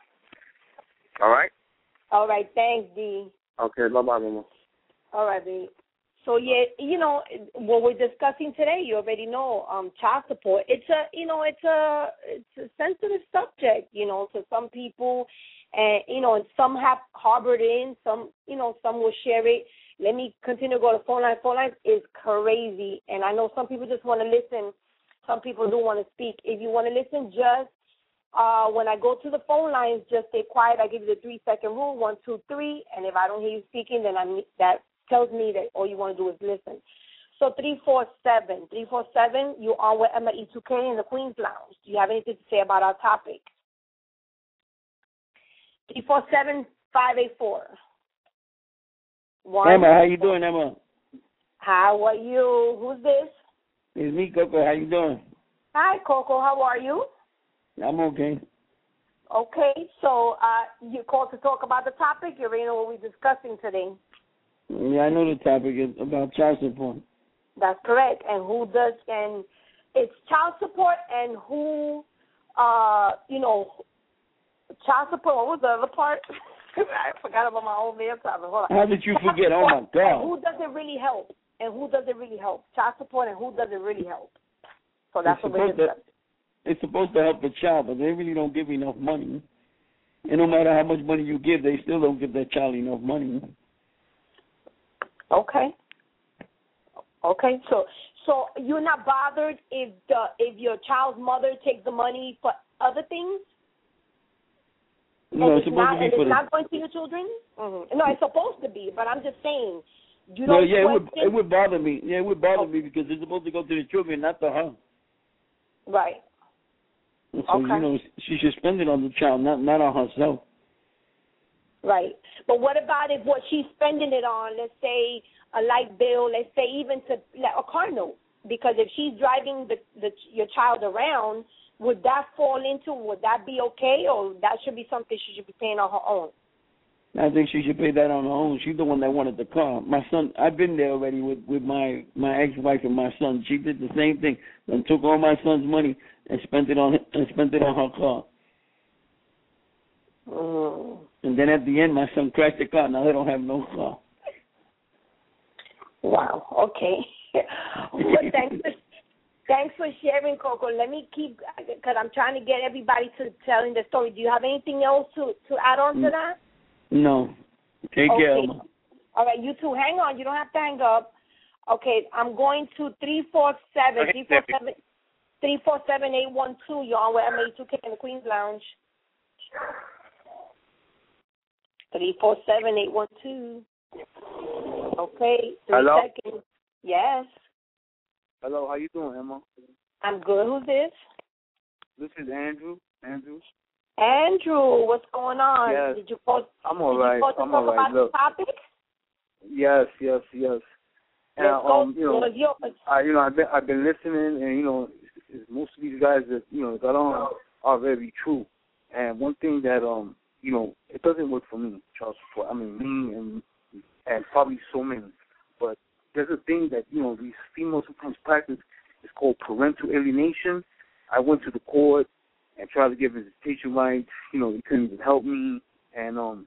All right? All right, thanks, D. Okay, bye-bye, Mama. All right, B. So, yeah, you know, what we're discussing today, you already know, um, child support. It's a, you know, it's a, it's a sensitive subject, you know, to some people, and, you know, and some have harbored in, some, you know, some will share it. Let me continue to go to phone line. Phone line is crazy, and I know some people just want to listen. Some people do want to speak. If you want to listen, just uh, when I go to the phone lines, just stay quiet. I give you the three-second rule, one, two, three, and if I don't hear you speaking, then I that tells me that all you want to do is listen. So three four seven, three four seven, you're on with Emma E two K in the Queen's Lounge. Do you have anything to say about our topic? three four seven, five eight four. Emma, how you doing, Emma? How are you? Who's this? It's me, Coco. How you doing? Hi, Coco. How are you? I'm okay. Okay, so uh, you called to talk about the topic. You already know what we're discussing today. Yeah, I know the topic is about child support. That's correct. And who does, and it's child support and who, uh, you know, child support, what was the other part? I forgot about my own man topic. Hold on. How did you child forget? Oh, my God. Who does it really help? And who does it really help? Child support and who does it really help? So that's it's what we're discussing. It's supposed to help the child, but they really don't give enough money. And no matter how much money you give, they still don't give that child enough money. Okay. Okay. So, so you're not bothered if the if your child's mother takes the money for other things? No, and it's, it's supposed not, to be and for it's the... not going to your children? Mm-hmm. No, it's supposed to be, but I'm just saying. You no, don't yeah, question... it would, it would bother me. Yeah, it would bother okay. me because it's supposed to go to the children, not to her. Right. And so, okay. you know, she should spend it on the child, not not on herself. Right. But what about if what she's spending it on, let's say a light bill, let's say even to like a car note? Because if she's driving the, the your child around, would that fall into, would that be okay, or that should be something she should be paying on her own? I think she should pay that on her own. She's the one that wanted the car. My son, I've been there already with, with my, my ex-wife and my son. She did the same thing and took all my son's money and spent it on and spent it on her car. Mm. And then at the end, my son crashed the car. Now they don't have no car. Wow. Okay. Well, thanks for thanks for sharing, Coco. Let me keep, because I'm trying to get everybody to telling the story. Do you have anything else to, to add on to that? No. Take okay. care, Emma. All right, you two, hang on. You don't have to hang up. Okay, I'm going to three four seven, three four seven, three four seven eight one two. You're on with M A two K in the Queen's Lounge. three four seven eight one two. Okay, three Hello? seconds. Yes. Hello, how you doing, Emma? I'm good. Who's this? This is Andrew. Andrew. Andrew, what's going on? Yes. Did you call? I'm all did right. You call to I'm talk all right. about Look. the topic? Yes, yes, yes. Now, um, you know, I, you know, I've been, I've been listening, and you know, most of these guys that you know got on are very true. And one thing that um, you know, it doesn't work for me, child support. I mean, me and and probably so many. But there's a thing that you know these females sometimes practice. It's called parental alienation. I went to the court and tried to get visitation rights. You know, they couldn't even help me, and um.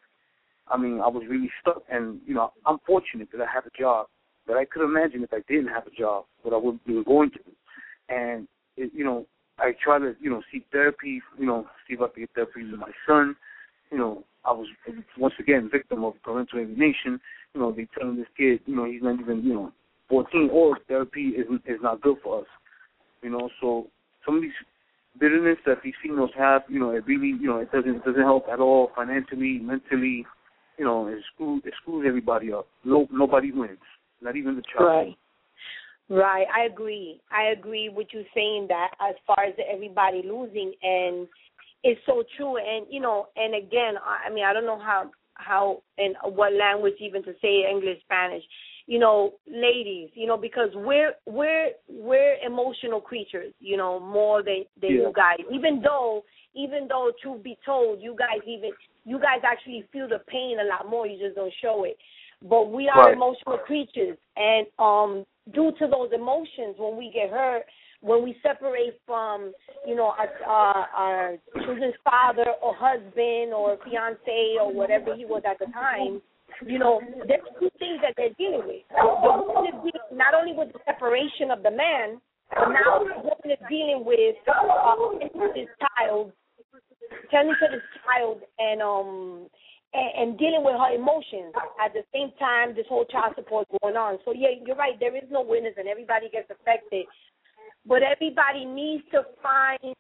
I mean, I was really stuck, and, you know, I'm fortunate that I have a job, but I could imagine if I didn't have a job, what I would be going through. And, it, you know, I try to, you know, seek therapy, you know, see if I can get therapy with my son. You know, I was, once again, victim of parental alienation. You know, they telling this kid, you know, he's not even, you know, fourteen, or therapy is, is not good for us. You know, so some of these bitterness that these females have, you know, it really, you know, it doesn't, it doesn't help at all financially, mentally. You know, it screws, it screws everybody up. No, nobody wins, not even the child. Right. Right. I agree. I agree with you saying that as far as everybody losing, and it's so true. And, you know, and again, I mean, I don't know how, how and what language even to say, English, Spanish, you know, ladies, you know, because we're, we're, we're emotional creatures, you know, more than, than yeah. you guys, even though, even though, truth be told, you guys even, you guys actually feel the pain a lot more. You just don't show it. But we are right. emotional creatures. And um, due to those emotions, when we get hurt, when we separate from, you know, our, our, our children's father or husband or fiance or whatever he was at the time, you know, there's two things that they're dealing with. Not only with the separation of the man, but now the woman is dealing with uh, his child, turning to this child and um and, and dealing with her emotions at the same time. This whole child support going on. So yeah, you're right. There is no winners, and everybody gets affected. But everybody needs to find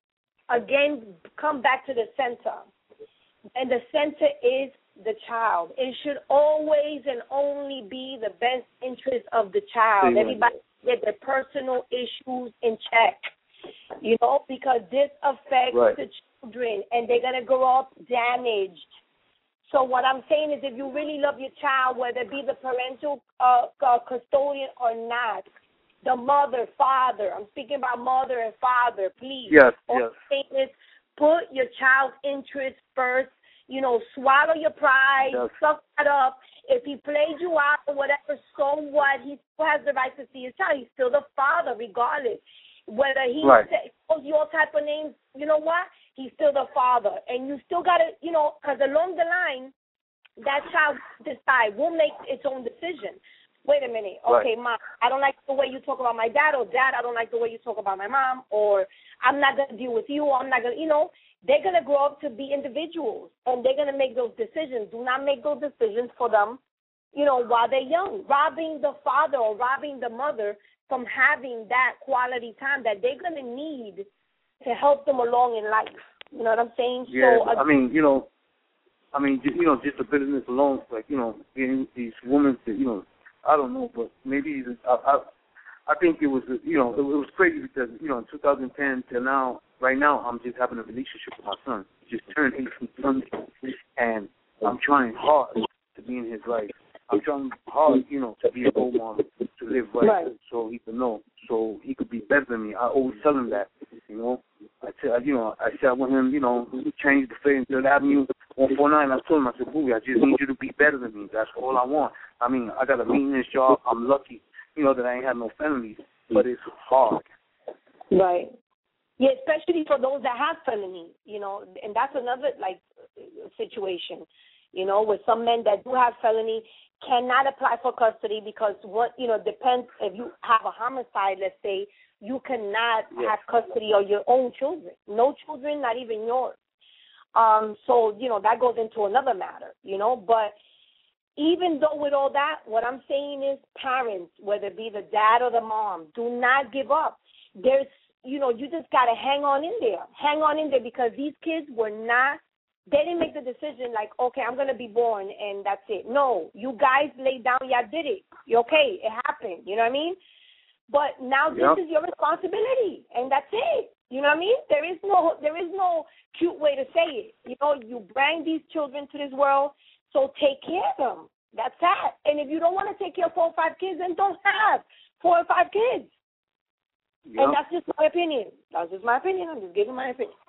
again, come back to the center, and the center is the child. It should always and only be the best interest of the child. Yeah. Everybody get their personal issues in check. You know, because this affects right. the children, and they're going to grow up damaged. So what I'm saying is if you really love your child, whether it be the parental uh, uh, custodian or not, the mother, father, I'm speaking about mother and father, please. Yes, All yes. I'm saying is put your child's interest first. You know, swallow your pride, yes. suck that up. If he played you out or whatever, so what? He still has the right to see his child. He's still the father regardless. Whether he right. calls you all type of names, you know what? He's still the father. And you still got to, you know, because along the line, that child decide, will make its own decision. Wait a minute. Okay, right. Mom, I don't like the way you talk about my dad, or Dad, I don't like the way you talk about my mom, or I'm not going to deal with you, or I'm not going to, you know, they're going to grow up to be individuals, and they're going to make those decisions. Do not make those decisions for them, you know, while they're young. Robbing the father or robbing the mother from having that quality time that they're going to need to help them along in life. You know what I'm saying? Yeah, so, I mean, you know, I mean, you know, just the business alone, like, you know, getting these women to, you know, I don't know, but maybe I, I, I think it was, you know, it, it was crazy because, you know, in two thousand ten till now, right now, I'm just having a relationship with my son. He just turned eighteen Sunday, and I'm trying hard to be in his life. I'm trying hard, you know, to be a role model, to live right, right, so he can know, so he could be better than me. I always tell him that, you know. I said, you know, I said I want him, you know, to change the face in Third Avenue one forty-nine. I told him, I said, Boogie, I just need you to be better than me. That's all I want. I mean, I got a maintenance job. I'm lucky, you know, that I ain't had no felonies, but it's hard. Right. Yeah, especially for those that have felonies, you know, and that's another, like, situation, you know, with some men that do have felony cannot apply for custody because what, you know, depends if you have a homicide, let's say, you cannot yes. have custody of your own children. No children, not even yours. Um, so, you know, that goes into another matter, you know, but even though with all that, what I'm saying is parents, whether it be the dad or the mom, do not give up. There's, you know, you just got to hang on in there. Hang on in there because these kids were not, they didn't make the decision like, okay, I'm going to be born and that's it. No, you guys laid down, y'all did it. You're okay, it happened, you know what I mean? But now this yep. is your responsibility, and that's it. You know what I mean? There is no there is no cute way to say it. You know, you bring these children to this world, so take care of them. That's that. And if you don't want to take care of four or five kids, then don't have four or five kids. Yep. And that's just my opinion. That's just my opinion. I'm just giving my opinion.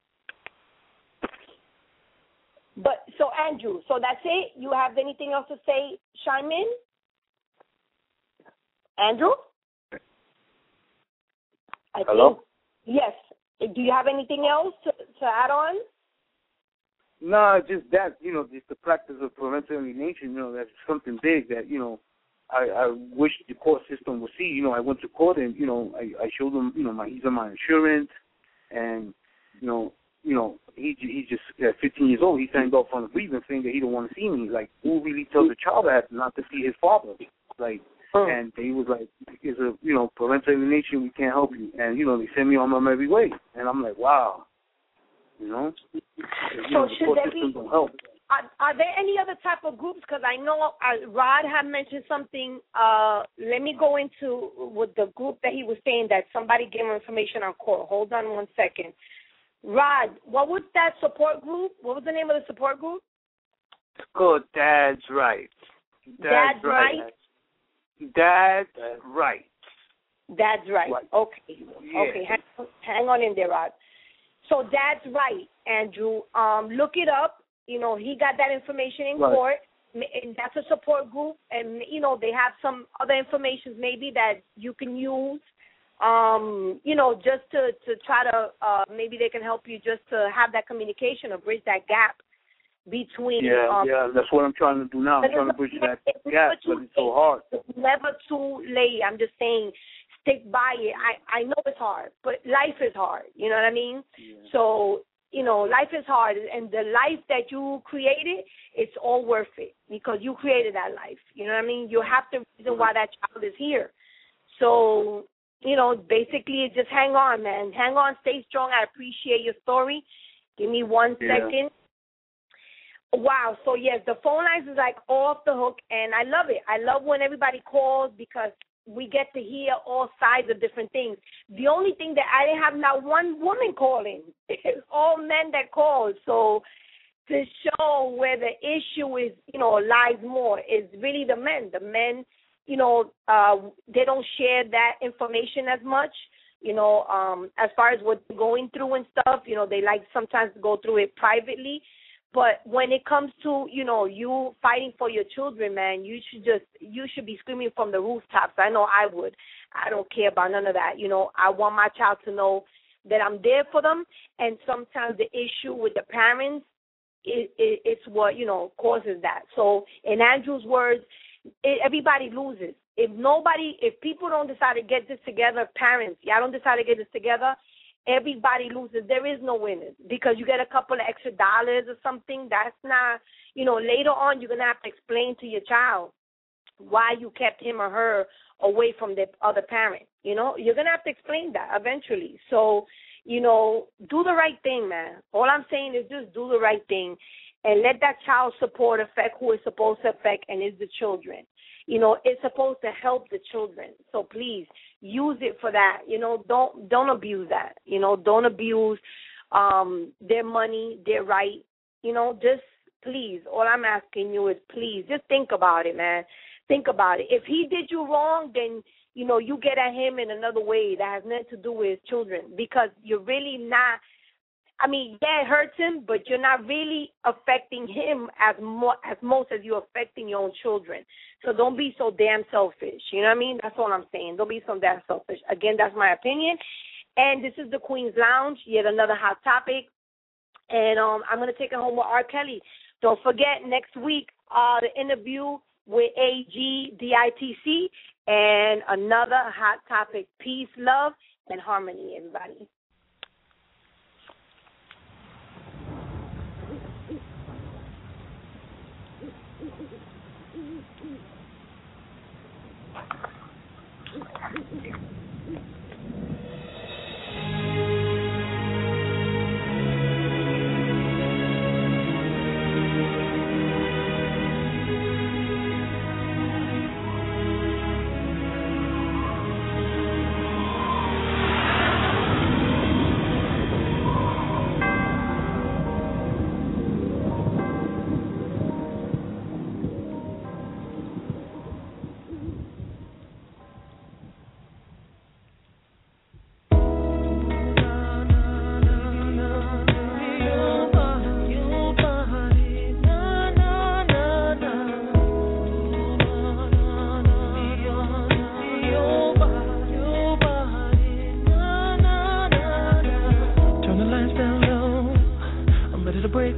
But so Andrew, so that's it. You have anything else to say? Chime in, Andrew. I Hello. Think, yes. Do you have anything else to, to add on? No, just that, you know, just the practice of parental alienation, you know, that's something big that, you know, I, I wish the court system would see. You know, I went to court and, you know, I, I showed him, you know, my he's on my insurance, and, you know, you know, he he just at fifteen years old, he signed off on a grievance saying that he don't want to see me. Like, who really tells a child that not to see his father? Like, oh. And he was like, "It's a, you know, parental alienation. We can't help you." And you know, they send me on my merry way. And I'm like, wow, you know. You so know, the should court there system be? don't help. Are, are there any other type of groups? Because I know uh, Rod had mentioned something. Uh, let me go into with the group that he was saying that somebody gave him information on court. Hold on one second. Rod, what was that support group? What was the name of the support group? It's called Dad's Right. Dad's, Dad's Right. right. Dad's Right. Dad's Right. Right. Okay. Yeah. Okay. Hang, hang on in there, Rod. So Dad's Right, Andrew. Um, look it up. You know, he got that information in right. court, and that's a support group. And you know, they have some other information maybe that you can use. Um, you know, just to, to try to, uh, maybe they can help you just to have that communication or bridge that gap between. Yeah, um, yeah, that's what I'm trying to do now. I'm trying to bridge that gap, but it's so hard. It's never too late. I'm just saying, stick by it. I, I know it's hard, but life is hard. You know what I mean? Yeah. So, you know, life is hard, and the life that you created, it's all worth it because you created that life. You know what I mean? You have the reason why that child is here. So, you know, basically, just hang on, man. Hang on, stay strong. I appreciate your story. Give me one yeah. second. Wow. So, yes, the phone lines is like off the hook, and I love it. I love when everybody calls because we get to hear all sides of different things. The only thing that I didn't have not one woman calling. It's all men that called. So to show where the issue is, you know, lies more is really the men. The men, you know, uh, they don't share that information as much, you know, um, as far as what they're going through and stuff. You know, they like sometimes to go through it privately. But when it comes to, you know, you fighting for your children, man, you should just, you should be screaming from the rooftops. I know I would. I don't care about none of that. You know, I want my child to know that I'm there for them. And sometimes the issue with the parents, it, it, it's what, you know, causes that. So in Andrew's words, it, everybody loses. If nobody, if people don't decide to get this together, parents, y'all don't decide to get this together, everybody loses. There is no winners because you get a couple of extra dollars or something. That's not, you know, later on you're going to have to explain to your child why you kept him or her away from the other parent. You know, you're going to have to explain that eventually. So, you know, do the right thing, man. All I'm saying is just do the right thing and let that child support affect who it's supposed to affect, and it's the children. You know, it's supposed to help the children. So please use it for that. You know, don't don't abuse that. You know, don't abuse um, their money, their right. You know, just please, all I'm asking you is please just think about it, man. Think about it. If he did you wrong, then, you know, you get at him in another way that has nothing to do with his children, because you're really not, I mean, yeah, it hurts him, but you're not really affecting him as mo- as most as you're affecting your own children. So don't be so damn selfish. You know what I mean? That's all I'm saying. Don't be so damn selfish. Again, that's my opinion. And this is the Queen's Lounge, yet another hot topic. And um, I'm going to take it home with R. Kelly. Don't forget, next week, uh, the interview with A G D I T C and another hot topic, peace, love, and harmony, everybody.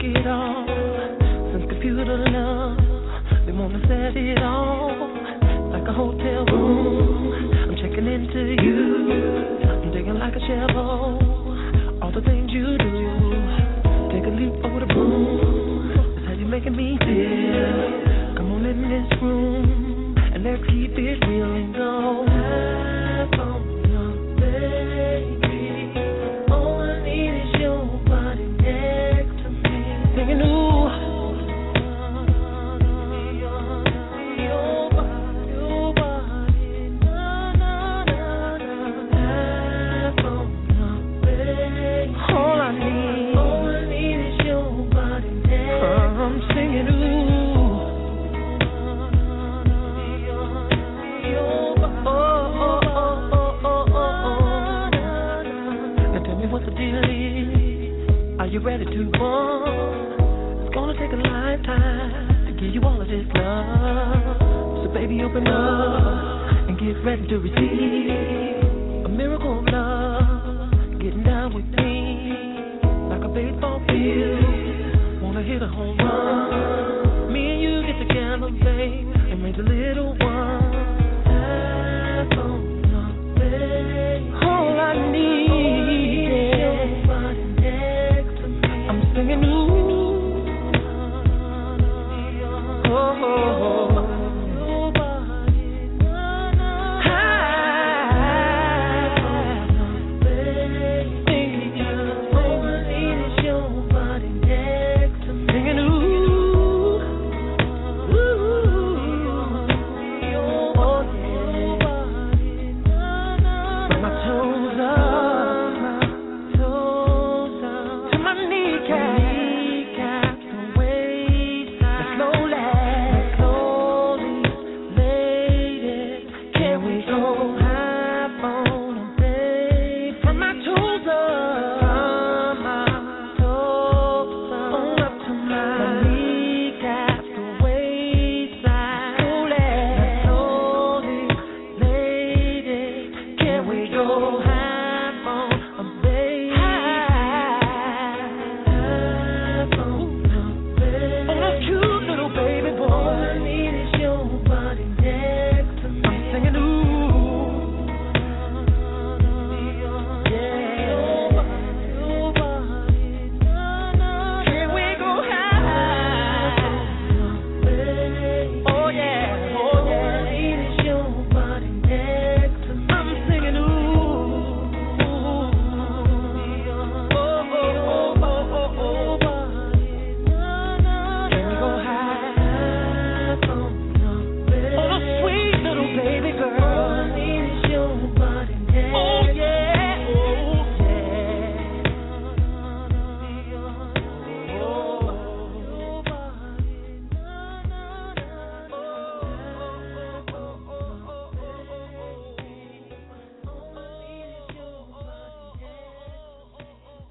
it off. Since computer love, they wanna set it off like a hotel room. I'm checking into you. I'm digging like a shovel. All the things you do. Take a leap over the broom. That's how you making me feel. Come on in this room and let's keep it real and go. Have on your baby. All I need is your body next to me. Thinking ooh. You ready to bond? It's gonna take a lifetime to give you all of this love. So baby, open up and get ready to receive a miracle of love. Getting down with me like a baseball field. Wanna hit a home run?